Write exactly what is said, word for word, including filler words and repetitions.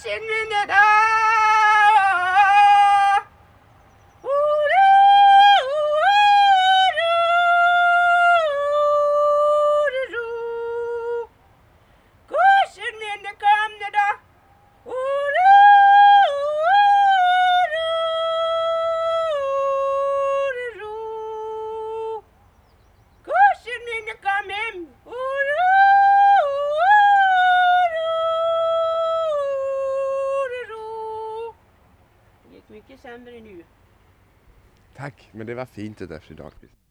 Mycket sämre nu. Tack, men det var fint det där, fru Dahlqvist.